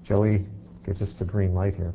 Joey gives us the green light here.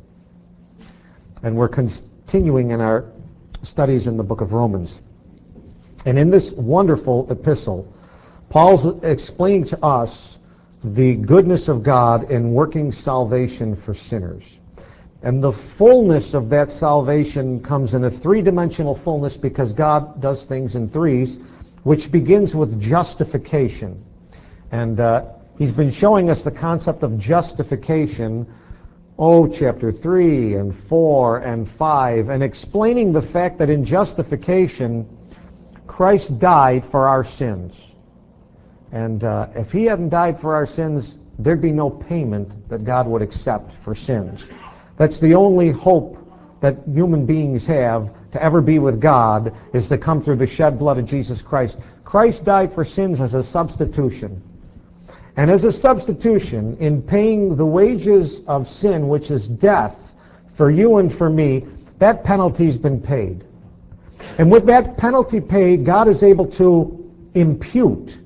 And we're continuing in our studies in the book of Romans. And in this wonderful epistle, Paul's explaining to us the goodness of God in working salvation for sinners. And the fullness of that salvation comes in a three-dimensional fullness because God does things in threes, which begins with justification. And he's been showing us the concept of justification, chapter 3 and 4 and 5, and explaining the fact that in justification, Christ died for our sins. And if he hadn't died for our sins, there'd be no payment that God would accept for sins. That's the only hope that human beings have to ever be with God, is to come through the shed blood of Jesus Christ. Christ died for sins as a substitution. And as a substitution, in paying the wages of sin, which is death, for you and for me, that penalty's been paid. And with that penalty paid, God is able to impute.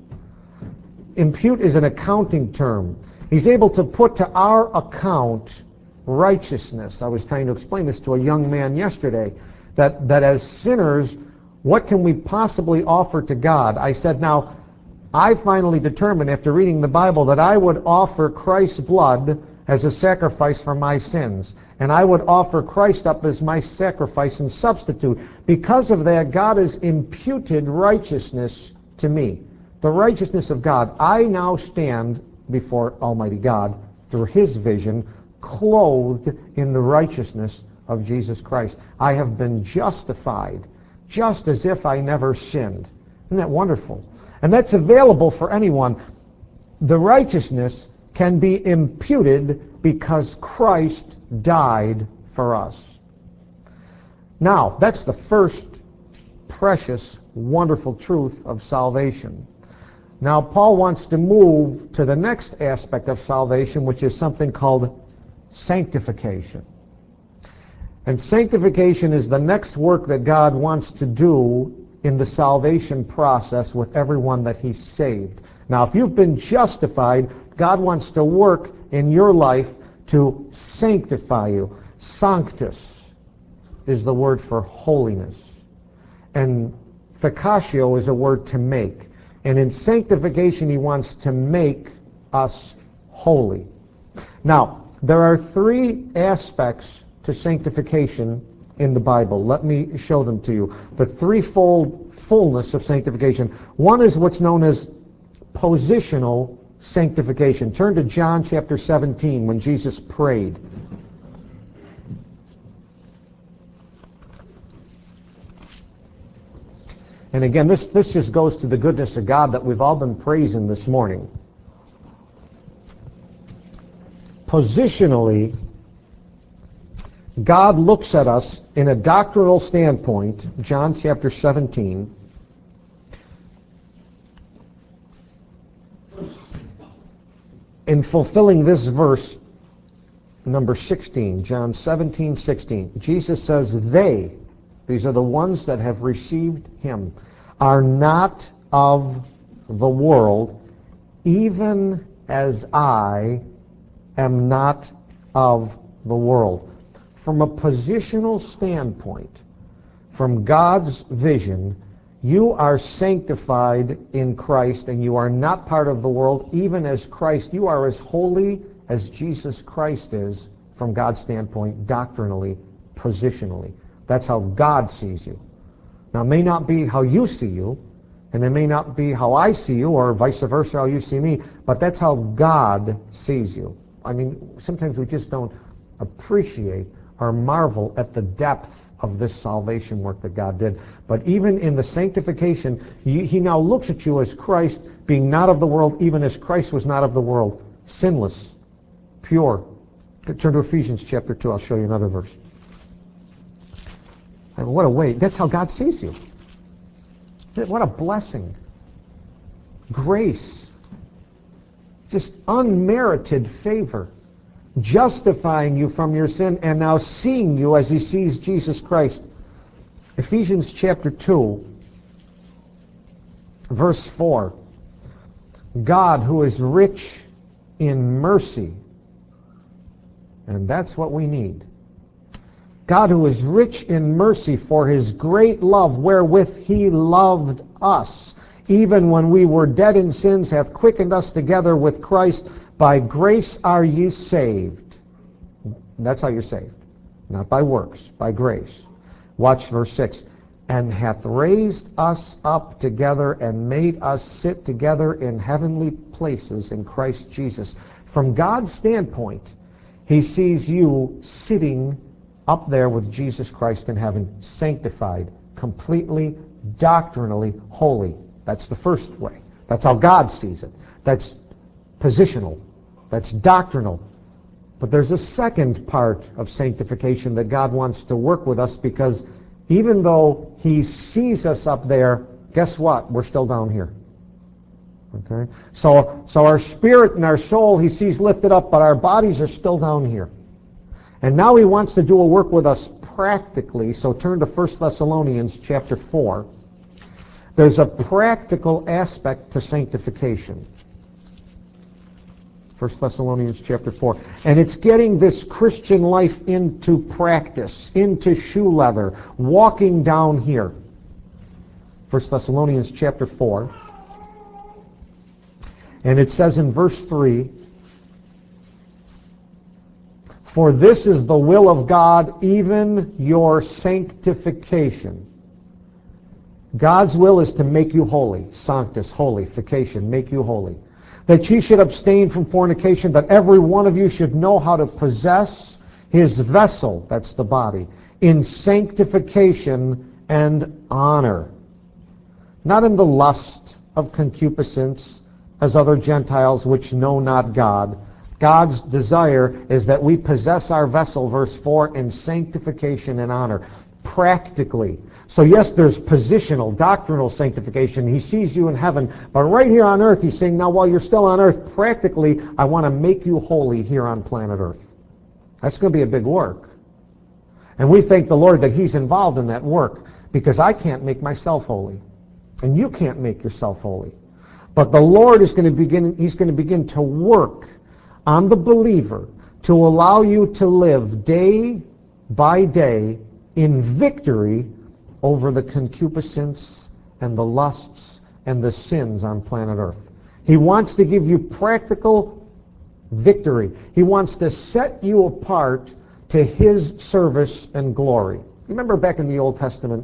Impute is an accounting term. He's able to put to our account righteousness. I was trying to explain this to a young man yesterday, that as sinners, what can we possibly offer to God? I said, now, I finally determined after reading the Bible that I would offer Christ's blood as a sacrifice for my sins. And I would offer Christ up as my sacrifice and substitute. Because of that, God has imputed righteousness to me. The righteousness of God. I now stand before Almighty God through His vision, clothed in the righteousness of Jesus Christ. I have been justified, just as if I never sinned. Isn't that wonderful? And that's available for anyone. The righteousness can be imputed because Christ died for us. Now, that's the first precious, wonderful truth of salvation. Now, Paul wants to move to the next aspect of salvation, which is something called sanctification. And sanctification is the next work that God wants to do in the salvation process with everyone that He's saved. Now, if you've been justified, God wants to work in your life to sanctify you. Sanctus is the word for holiness. And ficatio is a word to make. And in sanctification, He wants to make us holy. Now, there are three aspects to sanctification in the Bible. Let me show them to you. The threefold fullness of sanctification. One is what's known as positional sanctification. Turn to John chapter 17 when Jesus prayed. And again, this just goes to the goodness of God that we've all been praising this morning. Positionally, God looks at us in a doctrinal standpoint, John chapter 17. In fulfilling this verse, number 16, John 17:16, Jesus says, they, these are the ones that have received Him, are not of the world, even as I am not of the world. From a positional standpoint, from God's vision, you are sanctified in Christ and you are not part of the world, even as Christ. You are as holy as Jesus Christ is from God's standpoint, doctrinally, positionally. That's how God sees you. Now, it may not be how you see you, and it may not be how I see you, or vice versa, how you see me, but that's how God sees you. I mean, sometimes we just don't appreciate or marvel at the depth of this salvation work that God did. But even in the sanctification, He now looks at you as Christ, being not of the world, even as Christ was not of the world, sinless, pure. Turn to Ephesians chapter 2. I'll show you another verse. I mean, what a way. That's how God sees you. What a blessing. Grace. Just unmerited favor. Justifying you from your sin and now seeing you as He sees Jesus Christ. Ephesians chapter 2, verse 4. God, who is rich in mercy, And that's what we need. God, who is rich in mercy for his great love wherewith he loved us, even when we were dead in sins, hath quickened us together with Christ. By grace are ye saved. And that's how you're saved. Not by works, by grace. Watch verse 6. And hath raised us up together and made us sit together in heavenly places in Christ Jesus. From God's standpoint, he sees you sitting up there with Jesus Christ in heaven, sanctified, completely, doctrinally holy. That's the first way. That's how God sees it. That's positional. That's doctrinal. But there's a second part of sanctification that God wants to work with us, because even though he sees us up there, guess what? We're still down here. Okay? So our spirit and our soul he sees lifted up, but our bodies are still down here. And now he wants to do a work with us practically. So turn to 1 Thessalonians chapter 4. There's a practical aspect to sanctification. 1 Thessalonians chapter 4. And it's getting this Christian life into practice, into shoe leather, walking down here. 1 Thessalonians chapter 4. And it says in verse 3, for this is the will of God, even your sanctification. God's will is to make you holy. Sanctus, holyfication, make you holy. That ye should abstain from fornication, that every one of you should know how to possess his vessel, that's the body, in sanctification and honor. Not in the lust of concupiscence, as other Gentiles which know not God. God's desire is that we possess our vessel, verse 4, in sanctification and honor, practically. So yes, there's positional, doctrinal sanctification. He sees you in heaven, but right here on earth, he's saying, now while you're still on earth, practically, I want to make you holy here on planet earth. That's going to be a big work. And we thank the Lord that he's involved in that work, because I can't make myself holy. And you can't make yourself holy. But the Lord is going to begin to work on the believer to allow you to live day by day in victory over the concupiscence and the lusts and the sins on planet earth. He wants to give you practical victory. He wants to set you apart to his service and glory. Remember back in the Old Testament,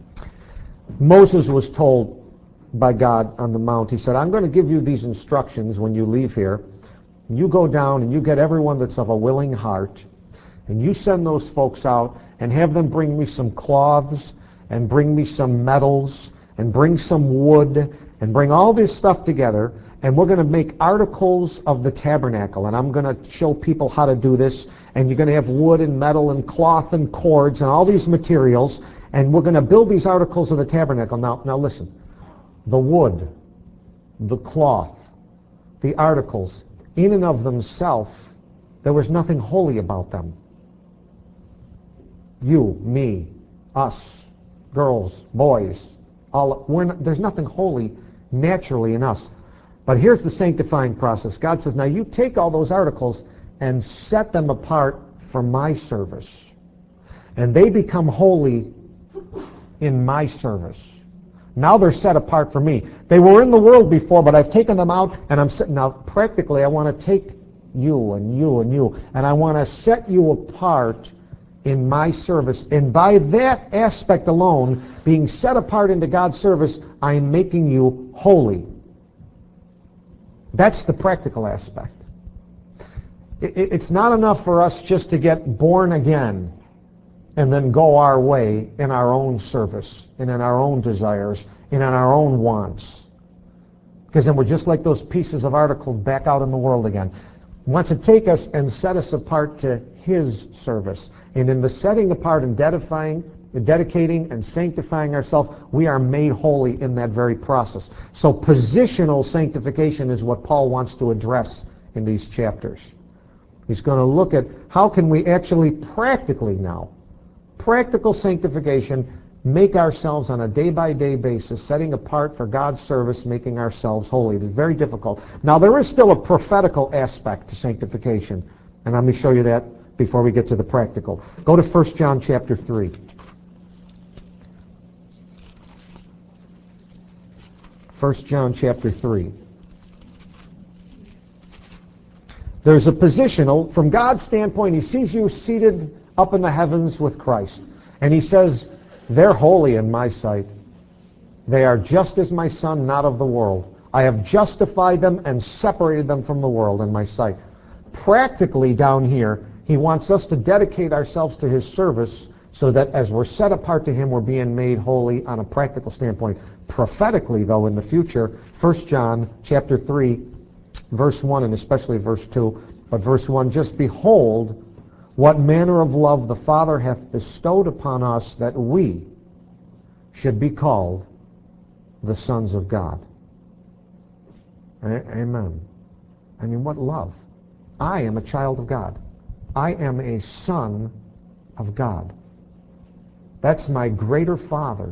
Moses was told by God on the mount, he said, I'm going to give you these instructions when you leave here. You go down and you get everyone that's of a willing heart, and you send those folks out and have them bring me some cloths and bring me some metals and bring some wood and bring all this stuff together, and we're going to make articles of the tabernacle, and I'm going to show people how to do this, and you're going to have wood and metal and cloth and cords and all these materials, and we're going to build these articles of the tabernacle. Now listen, the wood, the cloth, the articles, in and of themselves, there was nothing holy about them. You, me, us, girls, boys, there's nothing holy naturally in us. But here's the sanctifying process. God says, now you take all those articles and set them apart for my service. And they become holy in my service. Now they're set apart for me. They were in the world before, but I've taken them out, and I'm sitting now. Practically, I want to take you and you and you, and I want to set you apart in my service. And by that aspect alone, being set apart into God's service, I'm making you holy. That's the practical aspect. It's not enough for us just to get born again and then go our way in our own service and in our own desires and in our own wants. Because then we're just like those pieces of article back out in the world again. He wants to take us and set us apart to his service. And in the setting apart and dedicating and sanctifying ourselves, we are made holy in that very process. So positional sanctification is what Paul wants to address in these chapters. He's going to look at how can we actually practically now, practical sanctification, make ourselves on a day-by-day basis, setting apart for God's service, making ourselves holy. It's very difficult. Now, there is still a prophetical aspect to sanctification, and let me show you that before we get to the practical. Go to 1 John chapter 3. 1 John chapter 3. There's a positional, from God's standpoint, he sees you seated up in the heavens with Christ. And he says, they're holy in my sight. They are just as my Son, not of the world. I have justified them and separated them from the world in my sight. Practically down here, he wants us to dedicate ourselves to his service so that as we're set apart to him, we're being made holy on a practical standpoint. Prophetically, though, in the future, 1 John chapter 3, verse 1 and especially verse 2, but verse 1, just behold what manner of love the Father hath bestowed upon us that we should be called the sons of God. Amen. I mean, what love. I am a child of God. I am a son of God. That's my greater Father.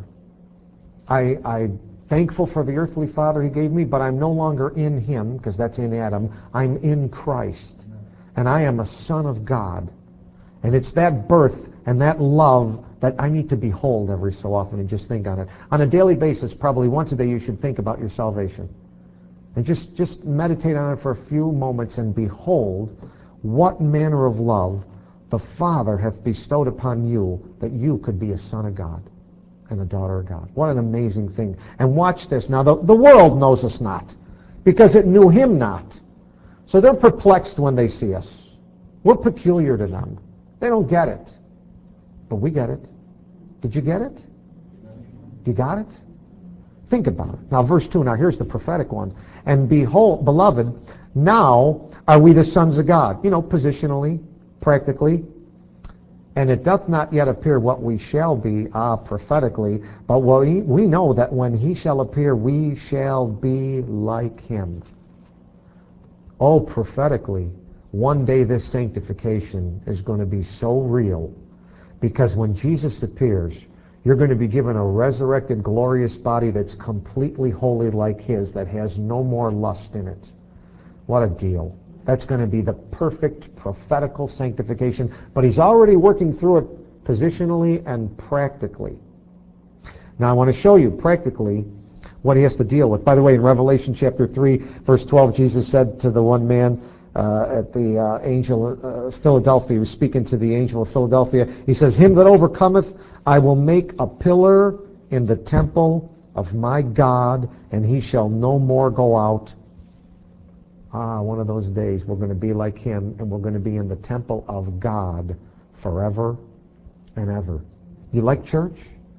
I'm thankful for the earthly father he gave me, but I'm no longer in him, because that's in Adam. I'm in Christ. And I am a son of God. And it's that birth and that love that I need to behold every so often and just think on it. On a daily basis, probably once a day, you should think about your salvation. And just meditate on it for a few moments and behold what manner of love the Father hath bestowed upon you that you could be a son of God and a daughter of God. What an amazing thing. And watch this. Now, the world knows us not because it knew him not. So they're perplexed when they see us. We're peculiar to them. They don't get it. But we get it. Did you get it? You got it? Think about it. Now, verse 2. Now, here's the prophetic one. And behold, beloved, now are we the sons of God. You know, positionally, practically. And it doth not yet appear what we shall be, prophetically, but we know that when he shall appear, we shall be like him. Oh, prophetically, one day this sanctification is going to be so real, because when Jesus appears, you're going to be given a resurrected, glorious body that's completely holy like his, that has no more lust in it. What a deal. That's going to be the perfect prophetical sanctification. But he's already working through it positionally and practically. Now I want to show you practically what he has to deal with. By the way, in Revelation chapter 3, verse 12, Jesus said to the one man at the angel of Philadelphia, he was speaking to the angel of Philadelphia, he says, him that overcometh, I will make a pillar in the temple of my God, and he shall no more go out. One of those days we're going to be like him, and we're going to be in the temple of God forever and ever. You like church?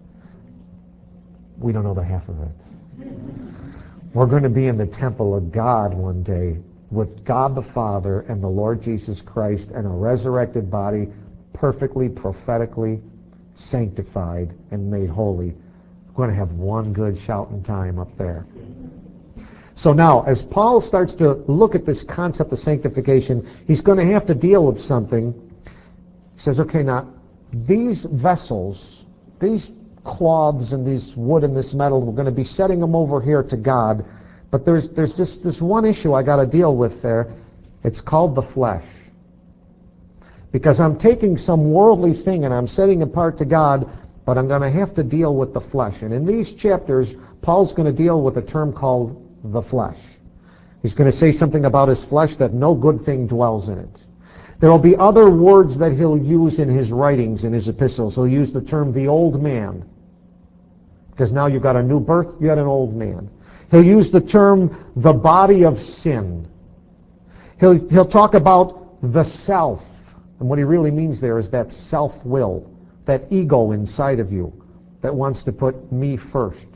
We don't know the half of it. We're going to be in the temple of God one day with God the Father and the Lord Jesus Christ and a resurrected body, perfectly, prophetically sanctified and made holy. We're going to have one good shouting time up there. So now, as Paul starts to look at this concept of sanctification, he's going to have to deal with something. He says, okay, now, these vessels, these cloths and these wood and this metal, we're going to be setting them over here to God. But there's this one issue I got to deal with there. It's called the flesh. Because I'm taking some worldly thing and I'm setting it apart to God, but I'm going to have to deal with the flesh. And in these chapters, Paul's going to deal with a term called the flesh. He's going to say something about his flesh, that no good thing dwells in it. There will be other words that he'll use in his writings, in his epistles. He'll use the term the old man. Because now you've got a new birth, you got an old man. He'll use the term the body of sin. He'll talk about the self. And what he really means there is that self-will, that ego inside of you that wants to put me first.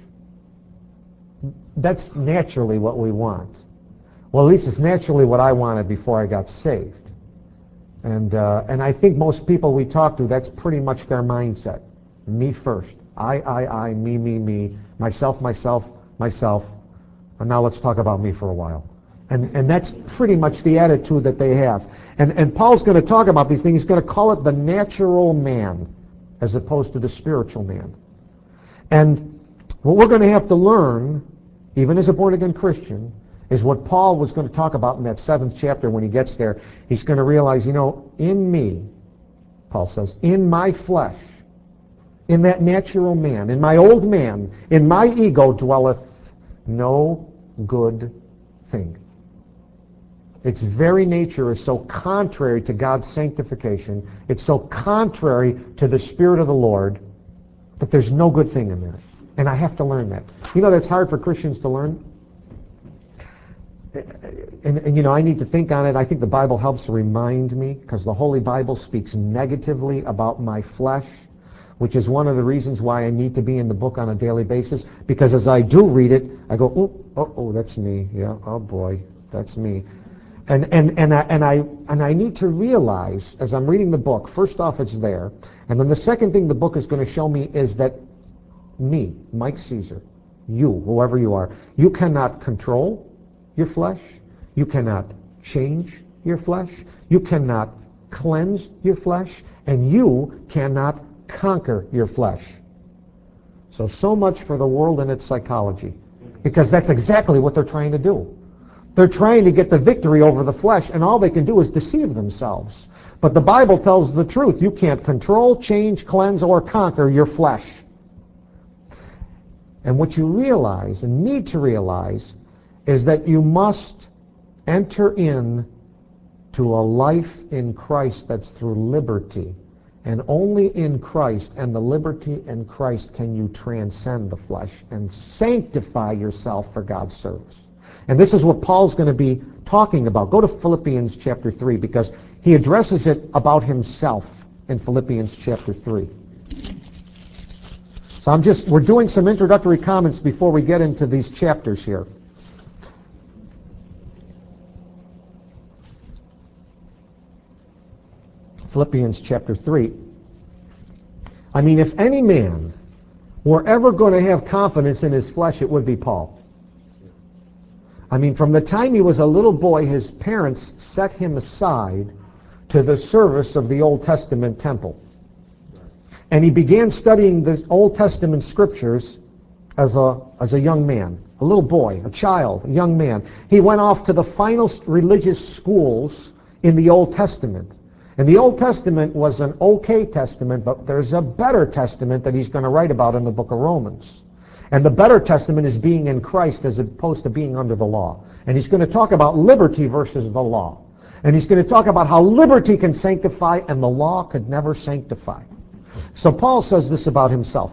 That's naturally what we want. Well, at least it's naturally what I wanted before I got saved. And I think most people we talk to, that's pretty much their mindset. Me first. I, me, myself, myself. And now let's talk about me for a while. And that's pretty much the attitude that they have. And Paul's going to talk about these things. He's going to call it the natural man as opposed to the spiritual man. And what we're going to have to learn, even as a born-again Christian, is what Paul was going to talk about in that 7th chapter when he gets there. He's going to realize, in me, Paul says, in my flesh, in that natural man, in my old man, in my ego dwelleth no good thing. Its very nature is so contrary to God's sanctification. It's so contrary to the Spirit of the Lord that there's no good thing in there. And I have to learn that. You know, that's hard for Christians to learn. And you know, I need to think on it. I think the Bible helps to remind me, because the Holy Bible speaks negatively about my flesh, which is one of the reasons why I need to be in the book on a daily basis. Because as I do read it, I go, oh, that's me. Yeah, oh boy, that's me. And I need to realize, as I'm reading the book, first off, it's there. And then the second thing the book is going to show me is that me, Mike Caesar, you, whoever you are, you cannot control your flesh. You cannot change your flesh. You cannot cleanse your flesh. And you cannot conquer your flesh. So much for the world and its psychology. Because that's exactly what they're trying to do. They're trying to get the victory over the flesh, and all they can do is deceive themselves. But the Bible tells the truth. You can't control, change, cleanse, or conquer your flesh. And what you realize and need to realize is that you must enter in to a life in Christ that's through liberty. And only in Christ and the liberty in Christ can you transcend the flesh and sanctify yourself for God's service. And this is what Paul's going to be talking about. Go to Philippians chapter 3, because he addresses it about himself in Philippians chapter 3. So we're doing some introductory comments before we get into these chapters here. Philippians chapter 3. I mean, if any man were ever going to have confidence in his flesh, it would be Paul. I mean, from the time he was a little boy, his parents set him aside to the service of the Old Testament temple. And he began studying the Old Testament scriptures as a young man, a little boy, a child, a young man. He went off to the finest religious schools in the Old Testament. And the Old Testament was an okay testament, but there's a better testament that he's going to write about in the book of Romans. And the better testament is being in Christ as opposed to being under the law. And he's going to talk about liberty versus the law. And he's going to talk about how liberty can sanctify and the law could never sanctify. So Paul says this about himself.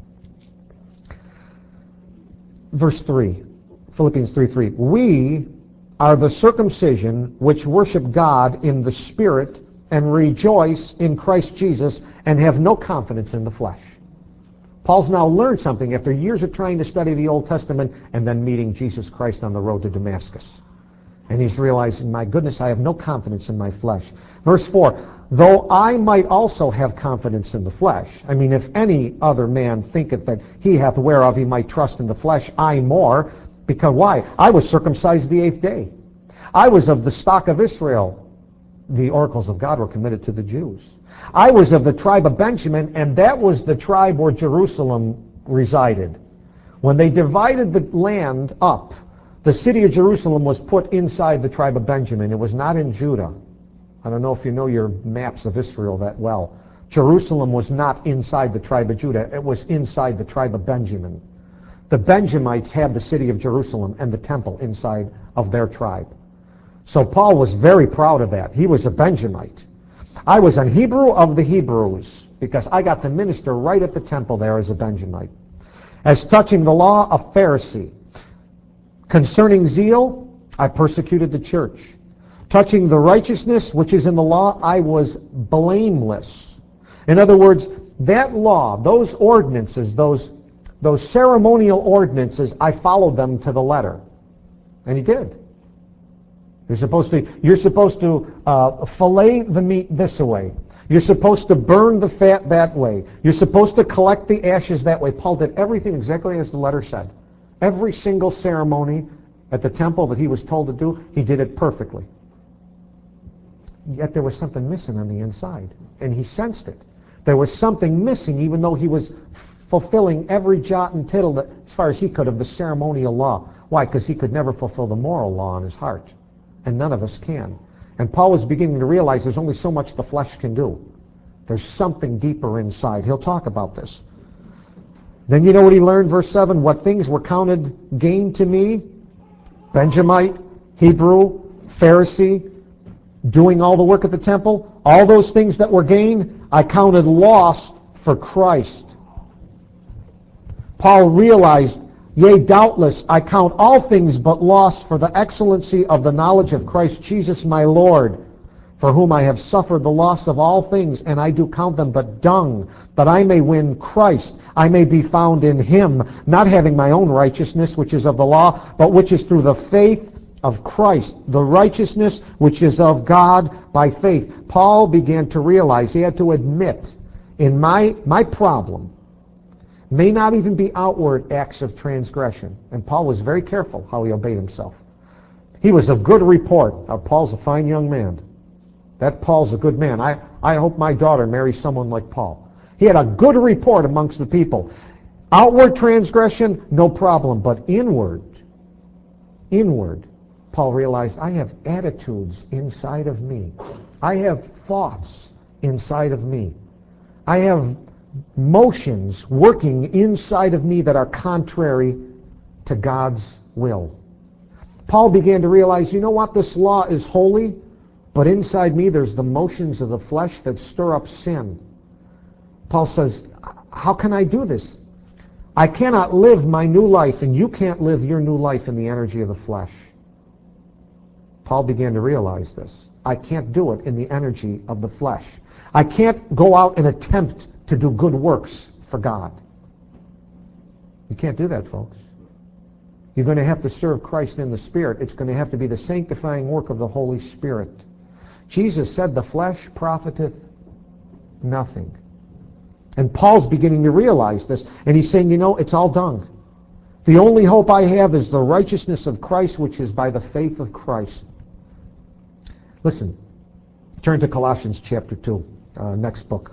Verse 3, Philippians 3:3. We are the circumcision which worship God in the Spirit and rejoice in Christ Jesus and have no confidence in the flesh. Paul's now learned something after years of trying to study the Old Testament and then meeting Jesus Christ on the road to Damascus. And he's realizing, my goodness, I have no confidence in my flesh. Verse 4, though I might also have confidence in the flesh. I mean, if any other man thinketh that he hath whereof he might trust in the flesh, I more. Because why? I was circumcised the 8th day. I was of the stock of Israel. The oracles of God were committed to the Jews. I was of the tribe of Benjamin, and that was the tribe where Jerusalem resided. When they divided the land up, the city of Jerusalem was put inside the tribe of Benjamin. It was not in Judah. I don't know if you know your maps of Israel that well. Jerusalem was not inside the tribe of Judah. It was inside the tribe of Benjamin. The Benjamites had the city of Jerusalem and the temple inside of their tribe. So Paul was very proud of that. He was a Benjamite. I was an Hebrew of the Hebrews because I got to minister right at the temple there as a Benjamite. As touching the law, a Pharisee. Concerning zeal, I persecuted the church. Touching the righteousness which is in the law, I was blameless. In other words, that law, those ordinances, those ceremonial ordinances, I followed them to the letter. And he did. You're supposed to fillet the meat this way. You're supposed to burn the fat that way. You're supposed to collect the ashes that way. Paul did everything exactly as the letter said. Every single ceremony at the temple that he was told to do, he did it perfectly. Yet there was something missing on the inside, and he sensed it. There was something missing, even though he was fulfilling every jot and tittle that, as far as he could, of the ceremonial law. Why? Because he could never fulfill the moral law in his heart. And none of us can. And Paul was beginning to realize there's only so much the flesh can do. There's something deeper inside. He'll talk about this. Then you know what he learned, verse 7? What things were counted gain to me? Benjamite, Hebrew, Pharisee, doing all the work at the temple, all those things that were gain, I counted loss for Christ. Paul realized, yea, doubtless, I count all things but loss for the excellency of the knowledge of Christ Jesus my Lord, for whom I have suffered the loss of all things, and I do count them but dung, that I may win Christ, I may be found in him, not having my own righteousness, which is of the law, but which is through the faith of Christ, the righteousness which is of God by faith. Paul began to realize, he had to admit, in my problem may not even be outward acts of transgression. And Paul was very careful how he obeyed himself. He was of good report. Now, Paul's a fine young man. That Paul's a good man. I hope my daughter marries someone like Paul. He had a good report amongst the people. Outward transgression, no problem. But inward, Paul realized, I have attitudes inside of me. I have thoughts inside of me. I have motions working inside of me that are contrary to God's will. Paul began to realize, you know what? This law is holy, but inside me there's the motions of the flesh that stir up sin. Paul says, how can I do this? I cannot live my new life, and you can't live your new life in the energy of the flesh. Paul began to realize this. I can't do it in the energy of the flesh. I can't go out and attempt to do good works for God. You can't do that, folks. You're going to have to serve Christ in the Spirit. It's going to have to be the sanctifying work of the Holy Spirit. Jesus said, the flesh profiteth nothing. And Paul's beginning to realize this, and he's saying, you know, it's all dung. The only hope I have is the righteousness of Christ, which is by the faith of Christ. Listen, turn to Colossians chapter 2, next book.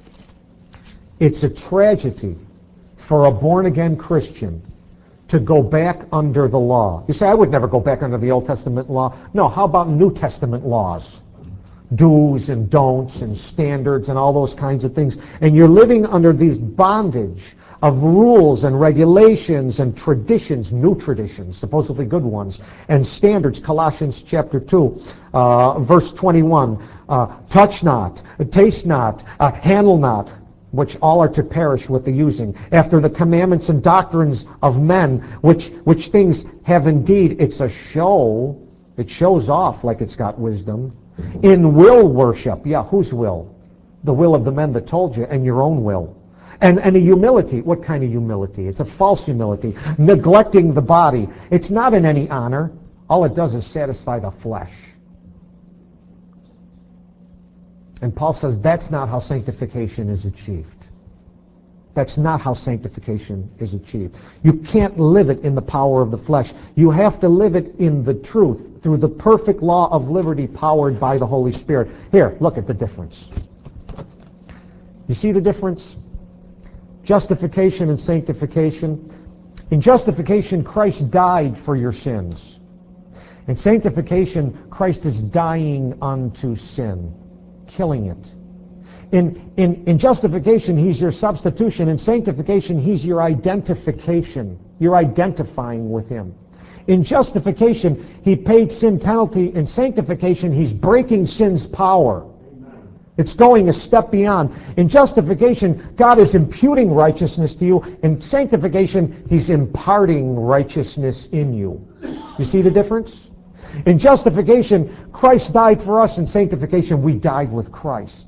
It's a tragedy for a born-again Christian to go back under the law. You say, I would never go back under the Old Testament law. No, how about New Testament laws? Do's and don'ts and standards and all those kinds of things. And you're living under these bondage of rules and regulations and traditions, new traditions, supposedly good ones, and standards. Colossians chapter 2, verse 21. Touch not, taste not, handle not, which all are to perish with the using, after the commandments and doctrines of men, which things have indeed, it's a show, it shows off like it's got wisdom, in will worship. Yeah, whose will? The will of the men that told you, and your own will. And a humility. What kind of humility? It's a false humility. Neglecting the body. It's not in any honor. All it does is satisfy the flesh. And Paul says that's not how sanctification is achieved. That's not how sanctification is achieved. You can't live it in the power of the flesh. You have to live it in the truth, through the perfect law of liberty powered by the Holy Spirit. Here, look at the difference. You see the difference? Justification and sanctification. In justification, Christ died for your sins. In sanctification, Christ is dying unto sin, killing it. In justification, he's your substitution. In sanctification, he's your identification. You're identifying with him. In justification, he paid sin penalty. In sanctification, he's breaking sin's power. It's going a step beyond. In justification, God is imputing righteousness to you. In sanctification, he's imparting righteousness in you. You see the difference? In justification, Christ died for us. In sanctification, we died with Christ.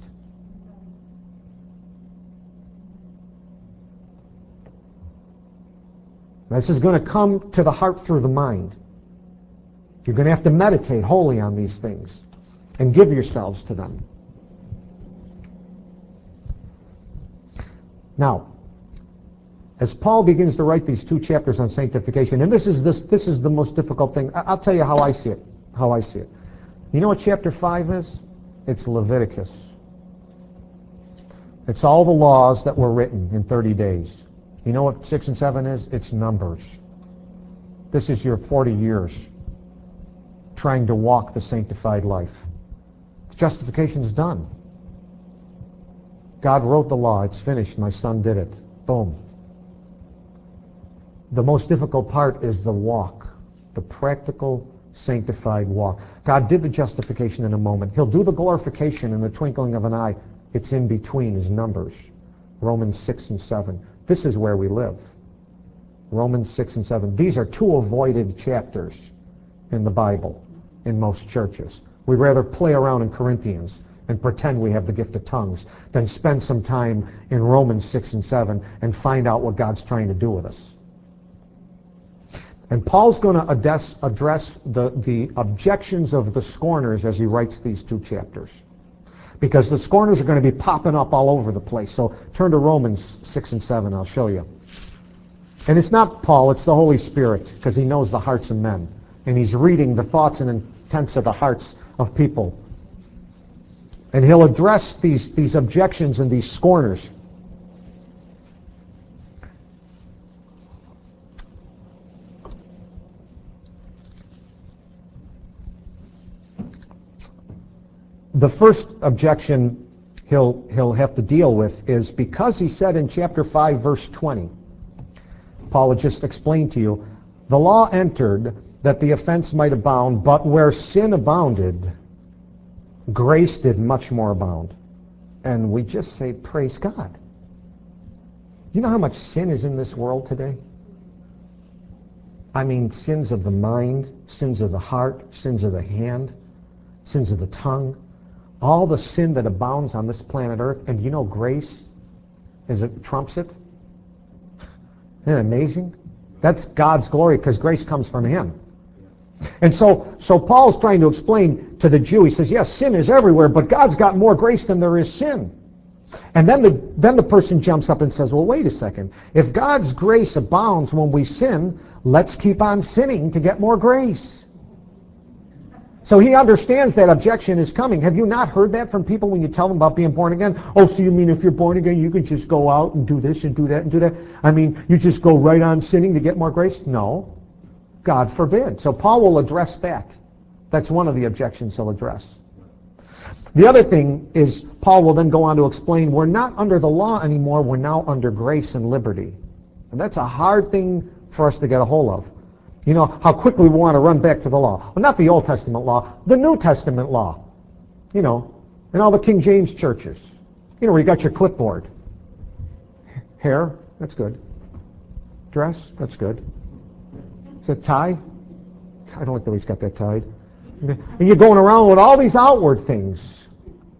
This is going to come to the heart through the mind. You're going to have to meditate wholly on these things and give yourselves to them. Now, as Paul begins to write these 2 chapters on sanctification, and this is the most difficult thing. I'll tell you how I see it. You know what chapter 5 is? It's Leviticus. It's all the laws that were written in 30 days. You know what 6 and 7 is? It's Numbers. This is your 40 years trying to walk the sanctified life. Justification is done. God wrote the law. It's finished. My Son did it. Boom. The most difficult part is the walk, the practical, sanctified walk. God did the justification in a moment. He'll do the glorification in the twinkling of an eye. It's in between his numbers. Romans 6 and 7. This is where we live. Romans 6 and 7. These are two avoided chapters in the Bible in most churches. We'd rather play around in Corinthians and pretend we have the gift of tongues than spend some time in Romans 6 and 7 and find out what God's trying to do with us. And Paul's going to address the objections of the scorners as he writes these two chapters. Because the scorners are going to be popping up all over the place. So turn to Romans 6 and 7, I'll show you. And it's not Paul, it's the Holy Spirit, because he knows the hearts of men. And he's reading the thoughts and intents of the hearts of people. And he'll address these objections and these scorners. The first objection he'll have to deal with is because he said in chapter 5, verse 20, Paul had just explained to you, the law entered that the offense might abound, but where sin abounded, grace did much more abound. And we just say, praise God. You know how much sin is in this world today? I mean, sins of the mind, sins of the heart, sins of the hand, sins of the tongue. All the sin that abounds on this planet Earth, and you know grace trumps it? Isn't that amazing? That's God's glory because grace comes from Him. And so Paul's trying to explain to the Jew, he says, yes, sin is everywhere, but God's got more grace than there is sin. And then the person jumps up and says, well, wait a second. If God's grace abounds when we sin, let's keep on sinning to get more grace. So he understands that objection is coming. Have you not heard that from people when you tell them about being born again? Oh, so you mean if you're born again, you can just go out and do this and do that and do that? I mean, you just go right on sinning to get more grace? No. God forbid. So Paul will address that. That's one of the objections he'll address. The other thing is Paul will then go on to explain we're not under the law anymore, we're now under grace and liberty. And that's a hard thing for us to get a hold of. You know, how quickly we want to run back to the law. Well, not the Old Testament law, the New Testament law. You know, in all the King James churches. You know, where you got your clipboard. Hair, that's good. Dress, that's good. Is it tie? I don't like the way he's got that tied. And you're going around with all these outward things.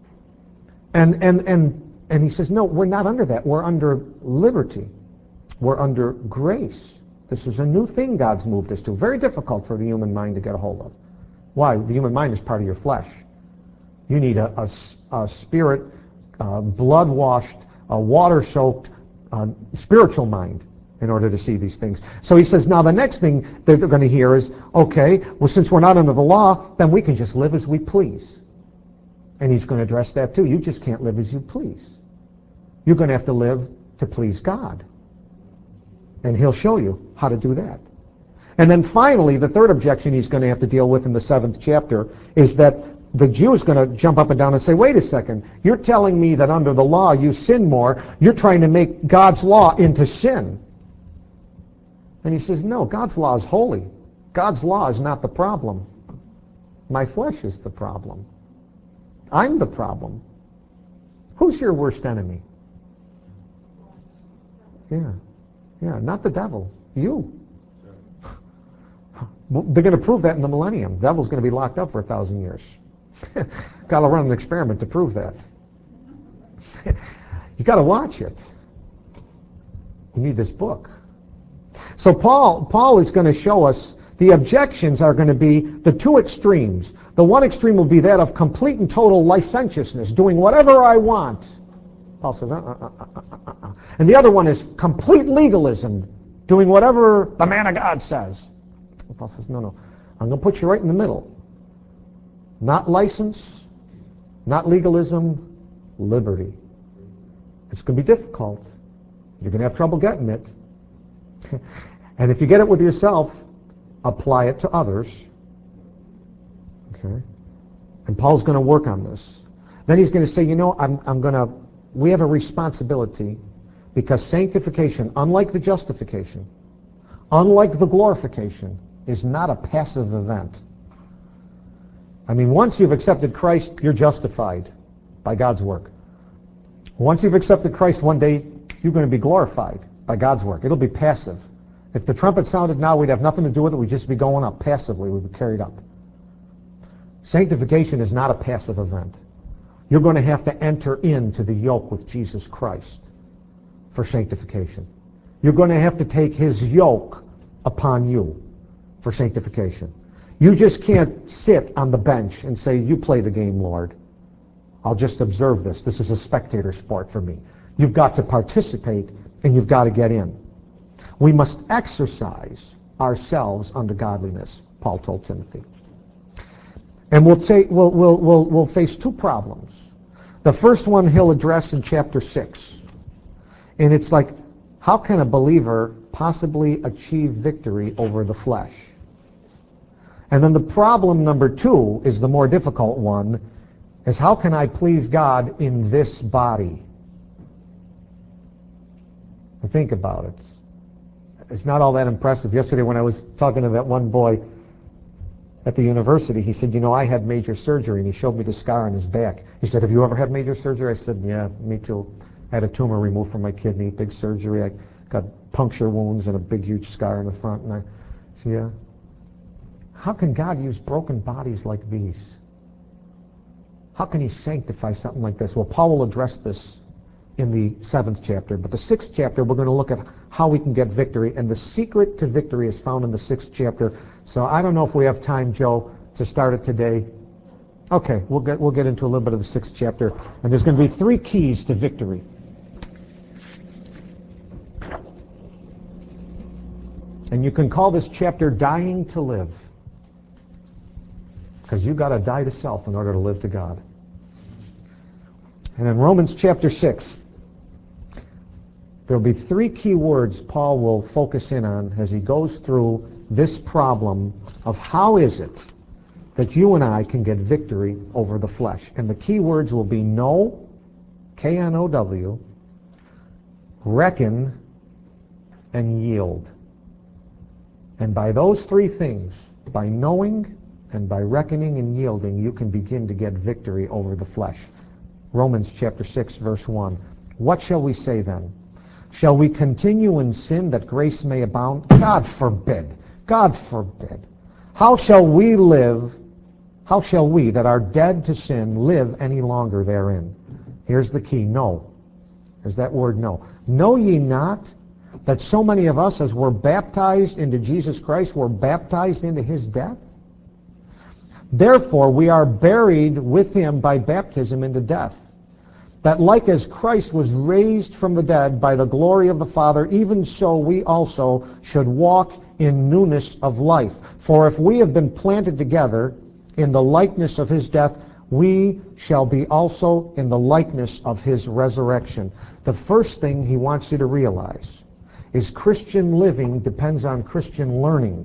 And he says, no, we're not under that. We're under liberty. We're under grace. This is a new thing God's moved us to. Very difficult for the human mind to get a hold of. Why? The human mind is part of your flesh. You need a spirit, blood-washed, water-soaked, spiritual mind in order to see these things. So he says, now the next thing that they're going to hear is, okay, well, since we're not under the law, then we can just live as we please. And he's going to address that too. You just can't live as you please. You're going to have to live to please God. And he'll show you how to do that. And then finally, the third objection he's going to have to deal with in the 7th chapter is that the Jew is going to jump up and down and say, wait a second, you're telling me that under the law you sin more. You're trying to make God's law into sin. And he says, no, God's law is holy. God's law is not the problem. My flesh is the problem. I'm the problem. Who's your worst enemy? Yeah, not the devil. You. They're going to prove that in the millennium. The devil's going to be locked up for 1,000 years. Got to run an experiment to prove that. You got to watch it. You need this book. So Paul is going to show us the objections are going to be the two extremes. The one extreme will be that of complete and total licentiousness, doing whatever I want. Paul says, And the other one is complete legalism, doing whatever the man of God says. And Paul says, no, I'm going to put you right in the middle. Not license, not legalism, liberty. It's going to be difficult. You're going to have trouble getting it. And if you get it with yourself, apply it to others. Okay? And Paul's going to work on this. Then he's going to say, I'm going to we have a responsibility, because sanctification, unlike the justification, unlike the glorification, is not a passive event. I mean, once you've accepted Christ, you're justified by God's work. Once you've accepted Christ, one day you're going to be glorified by God's work. It'll be passive. If the trumpet sounded now, we'd have nothing to do with it. We'd just be going up passively. We'd be carried up. Sanctification is not a passive event. You're going to have to enter into the yoke with Jesus Christ for sanctification. You're going to have to take his yoke upon you for sanctification. You just can't sit on the bench and say, you play the game, Lord. I'll just observe this. This is a spectator sport for me. You've got to participate, and you've got to get in. We must exercise ourselves unto godliness, Paul told Timothy. And we'll face two problems. The first one he'll address in chapter 6. And it's like, how can a believer possibly achieve victory over the flesh? And then the problem number 2 is the more difficult one, is how can I please God in this body? Think about it. It's not all that impressive. Yesterday when I was talking to that one boy at the university, he said, I had major surgery, and he showed me the scar on his back. He said, have you ever had major surgery? I said, yeah, me too. I had a tumor removed from my kidney, big surgery. I got puncture wounds and a big, huge scar in the front. And I said, yeah. How can God use broken bodies like these? How can he sanctify something like this? Well, Paul will address this in the 7th chapter. But the 6th chapter, we're going to look at how we can get victory. And the secret to victory is found in the 6th chapter. So I don't know if we have time, Joe, to start it today. Okay, we'll get into a little bit of the 6th chapter. And there's going to be 3 keys to victory. And you can call this chapter Dying to Live. Because you've got to die to self in order to live to God. And in Romans chapter 6, there will be 3 key words Paul will focus in on as he goes through this problem of how is it that you and I can get victory over the flesh. And the key words will be know, K-N-O-W, reckon, and yield. And by those 3 things, by knowing and by reckoning and yielding, you can begin to get victory over the flesh. Romans chapter 6, verse 1. What shall we say then? Shall we continue in sin that grace may abound? God forbid. God forbid. How shall we live? How shall we that are dead to sin live any longer therein? Here's the key. No. There's that word no. Know ye not that so many of us, as were baptized into Jesus Christ, were baptized into his death? Therefore we are buried with him by baptism into death, that like as Christ was raised from the dead by the glory of the Father, even so we also should walk in newness of life. For if we have been planted together in the likeness of his death, we shall be also in the likeness of his resurrection. The first thing he wants you to realize is Christian living depends on Christian learning.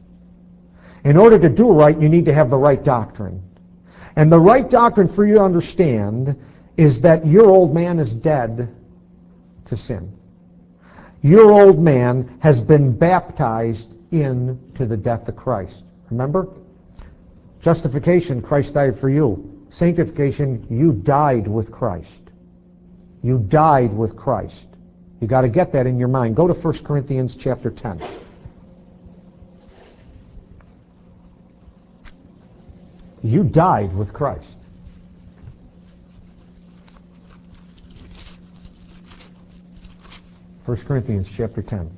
In order to do right, you need to have the right doctrine. And the right doctrine for you to understand is that your old man is dead to sin. Your old man has been baptized into the death of Christ. Remember? Justification, Christ died for you. Sanctification, you died with Christ. You died with Christ. You got to get that in your mind. Go to 1 Corinthians chapter 10. You died with Christ. First Corinthians chapter 10.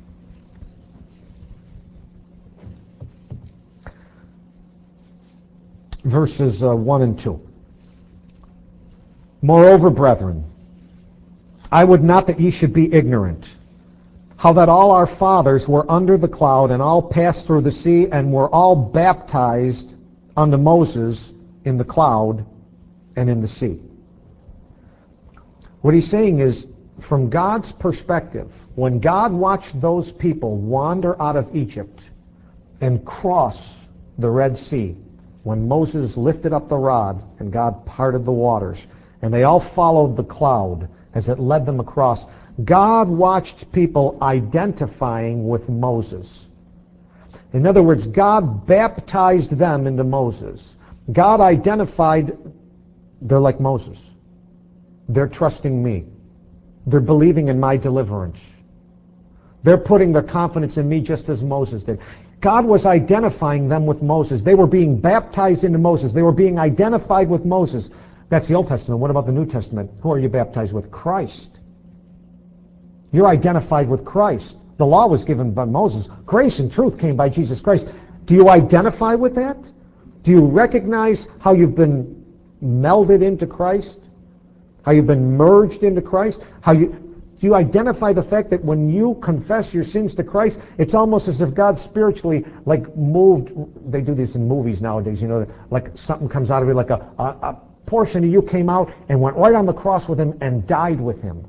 Verses 1 and 2. Moreover, brethren, I would not that ye should be ignorant, how that all our fathers were under the cloud, and all passed through the sea, and were all baptized unto Moses in the cloud and in the sea. What he's saying is, from God's perspective, when God watched those people wander out of Egypt and cross the Red Sea, when Moses lifted up the rod and God parted the waters, and they all followed the cloud as it led them across. God watched people identifying with Moses. In other words, God baptized them into Moses. God identified, they're like Moses. They're trusting me. They're believing in my deliverance. They're putting their confidence in me just as Moses did. God was identifying them with Moses. They were being baptized into Moses. They were being identified with Moses. That's the Old Testament. What about the New Testament? Who are you baptized with? Christ. You're identified with Christ. The law was given by Moses. Grace and truth came by Jesus Christ. Do you identify with that? Do you recognize how you've been melded into Christ? How you've been merged into Christ? Do you identify the fact that when you confess your sins to Christ, it's almost as if God spiritually moved? They do this in movies nowadays, like something comes out of it, like a portion of you came out and went right on the cross with him and died with him.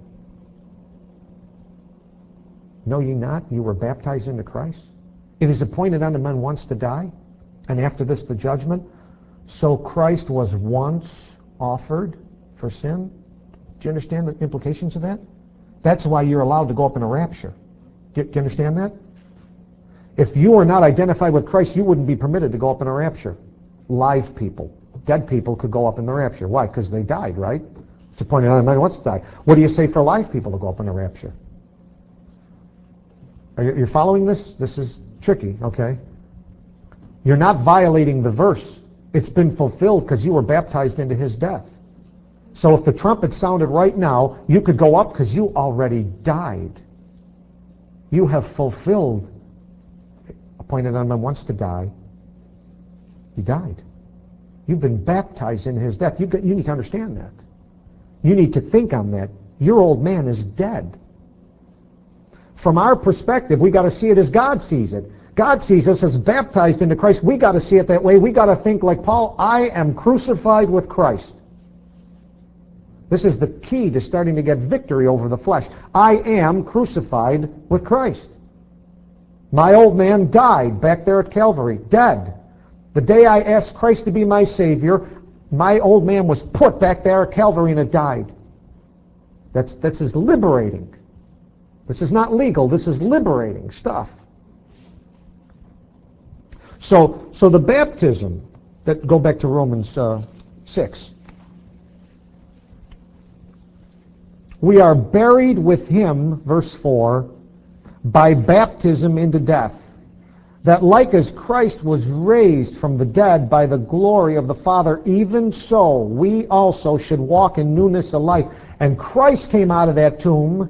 Know ye not, you were baptized into Christ? It is appointed unto men once to die, and after this the judgment. So Christ was once offered for sin. Do you understand the implications of that? That's why you're allowed to go up in a rapture. Do you understand that? If you were not identified with Christ, you wouldn't be permitted to go up in a rapture. Live people. Dead people could go up in the rapture. Why? Because they died, right? It's appointed unto men once to die. What do you say for live people to go up in a rapture? You're following this? This is tricky, okay? You're not violating the verse. It's been fulfilled because you were baptized into his death. So if the trumpet sounded right now, you could go up because you already died. You have fulfilled, appointed unto men once to die. You died. You've been baptized in his death. You need to understand that. You need to think on that. Your old man is dead. From our perspective, we got to see it as God sees it. God sees us as baptized into Christ. We got to see it that way. We got to think like Paul, I am crucified with Christ. This is the key to starting to get victory over the flesh. I am crucified with Christ. My old man died back there at Calvary, dead. The day I asked Christ to be my Savior, my old man was put back there at Calvary and it died. That's as liberating. This is not legal. This is liberating stuff. So the baptism, go back to Romans 6. We are buried with him, verse 4, by baptism into death, that like as Christ was raised from the dead by the glory of the Father, even so we also should walk in newness of life. And Christ came out of that tomb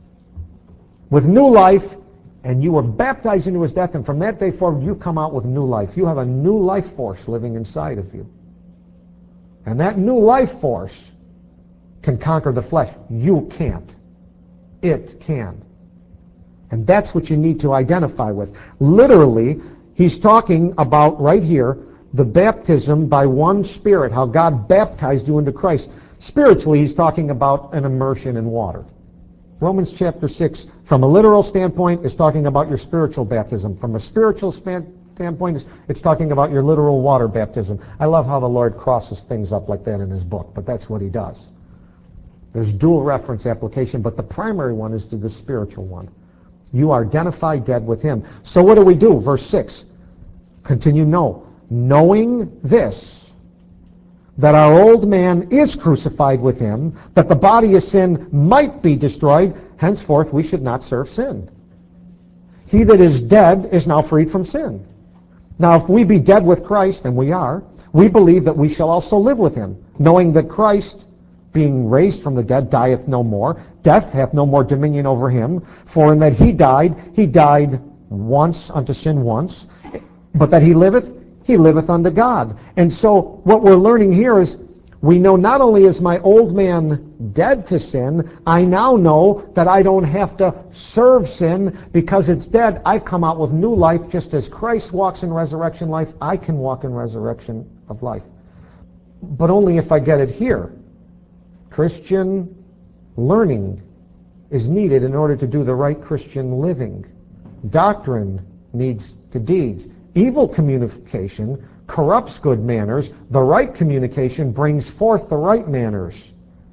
with new life, and you were baptized into his death, and from that day forward you come out with new life. You have a new life force living inside of you. And that new life force can conquer the flesh. You can't. It can. And that's what you need to identify with. Literally, he's talking about right here the baptism by one Spirit, how God baptized you into Christ. Spiritually, he's talking about an immersion in water. Romans chapter 6, from a literal standpoint, is talking about your spiritual baptism. From a spiritual standpoint, it's talking about your literal water baptism. I love how the Lord crosses things up like that in his book, but that's what he does. There's dual reference application, but the primary one is to the spiritual one. You are identified dead with him. So what do? Verse 6. Continue, knowing this, that our old man is crucified with him, that the body of sin might be destroyed, henceforth we should not serve sin. He that is dead is now freed from sin. Now if we be dead with Christ, and we are, we believe that we shall also live with him, knowing that Christ, being raised from the dead, dieth no more. Death hath no more dominion over him. For in that he died once unto sin once, but that he liveth unto God. And so what we're learning here is we know not only is my old man dead to sin, I now know that I don't have to serve sin because it's dead. I've come out with new life. Just as Christ walks in resurrection life, I can walk in resurrection of life. But only if I get it here. Christian learning is needed in order to do the right Christian living. Doctrine needs to deeds. Evil communication corrupts good manners. The right communication brings forth the right manners.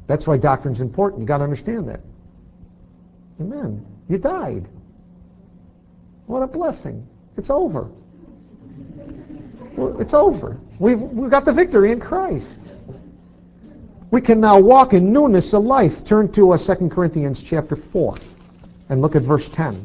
That's why doctrine's important. You got to understand that. Amen. You died. What a blessing. It's over. It's over. We've got the victory in Christ. We can now walk in newness of life. Turn to 2 Corinthians chapter 4 and look at verse 10.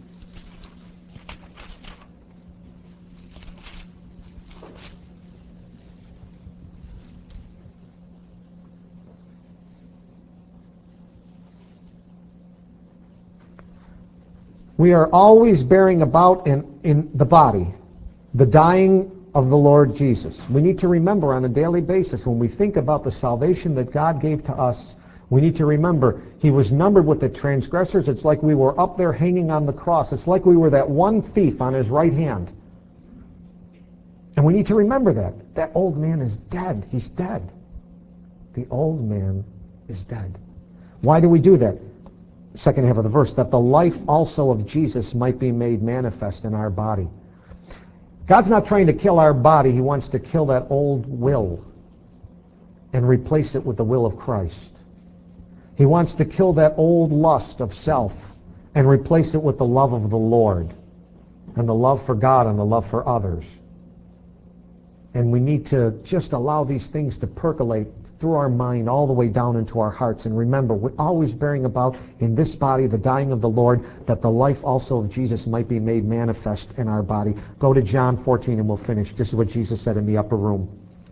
We are always bearing about in the body the dying of the Lord Jesus. We need to remember on a daily basis, when we think about the salvation that God gave to us, we need to remember he was numbered with the transgressors. It's like we were up there hanging on the cross. It's like we were that one thief on his right hand. And we need to remember that. That old man is dead. He's dead. The old man is dead. Why do we do that? Second half of the verse, that the life also of Jesus might be made manifest in our body. God's not trying to kill our body. He wants to kill that old will and replace it with the will of Christ. He wants to kill that old lust of self and replace it with the love of the Lord and the love for God and the love for others. And we need to just allow these things to percolate through our mind all the way down into our hearts. And remember, we're always bearing about in this body the dying of the Lord, that the life also of Jesus might be made manifest in our body. Go to John 14 and we'll finish. This is what Jesus said in the upper room.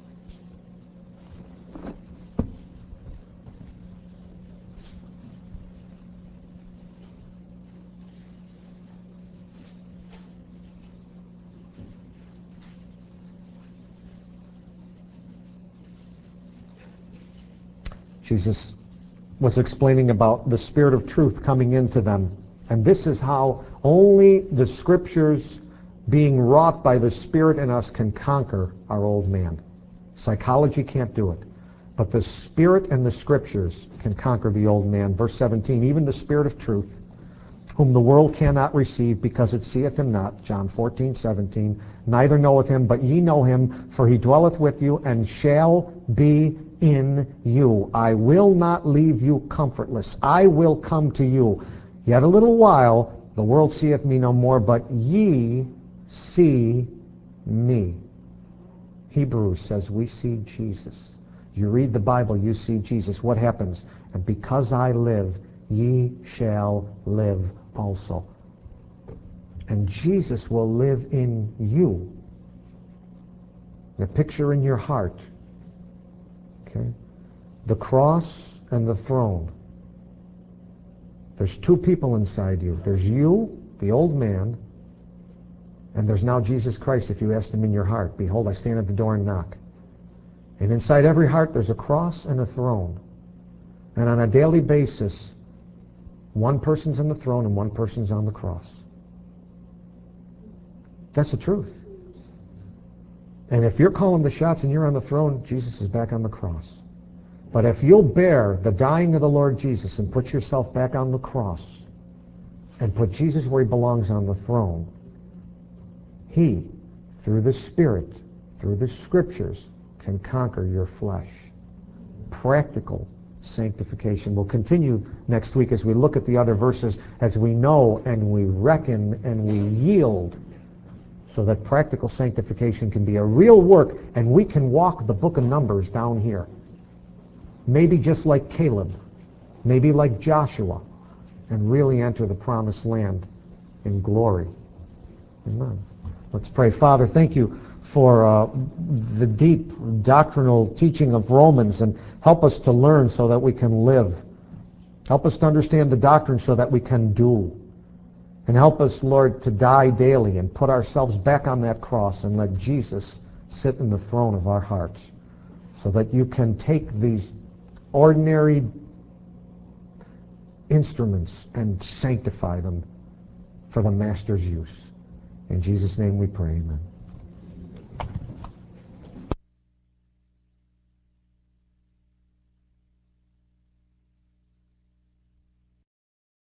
Jesus was explaining about the Spirit of truth coming into them. And this is how only the Scriptures being wrought by the Spirit in us can conquer our old man. Psychology can't do it. But the Spirit and the Scriptures can conquer the old man. Verse 17, even the Spirit of truth, whom the world cannot receive, because it seeth him not, John 14:17, neither knoweth him, but ye know him, for he dwelleth with you, and shall be in you. I will not leave you comfortless. I will come to you. Yet a little while, the world seeth me no more, but ye see me. Hebrews says we see Jesus. You read the Bible, you see Jesus. What happens? And because I live, ye shall live also. And Jesus will live in you. The picture in your heart. Okay? The cross and the throne. There's two people inside you. There's you, the old man, and there's now Jesus Christ if you ask him in your heart. Behold, I stand at the door and knock. And inside every heart there's a cross and a throne. And on a daily basis, one person's on the throne and one person's on the cross. That's the truth. And if you're calling the shots and you're on the throne, Jesus is back on the cross. But if you'll bear the dying of the Lord Jesus and put yourself back on the cross and put Jesus where he belongs on the throne, he, through the Spirit, through the Scriptures, can conquer your flesh. Practical sanctification. We'll continue next week as we look at the other verses, as we know and we reckon and we yield, so that practical sanctification can be a real work and we can walk the book of Numbers down here. Maybe just like Caleb, maybe like Joshua, and really enter the promised land in glory. Amen. Let's pray. Father, thank you for the deep doctrinal teaching of Romans, and help us to learn so that we can live. Help us to understand the doctrine so that we can do. And help us, Lord, to die daily and put ourselves back on that cross and let Jesus sit in the throne of our hearts, so that you can take these ordinary instruments and sanctify them for the Master's use. In Jesus' name we pray, amen.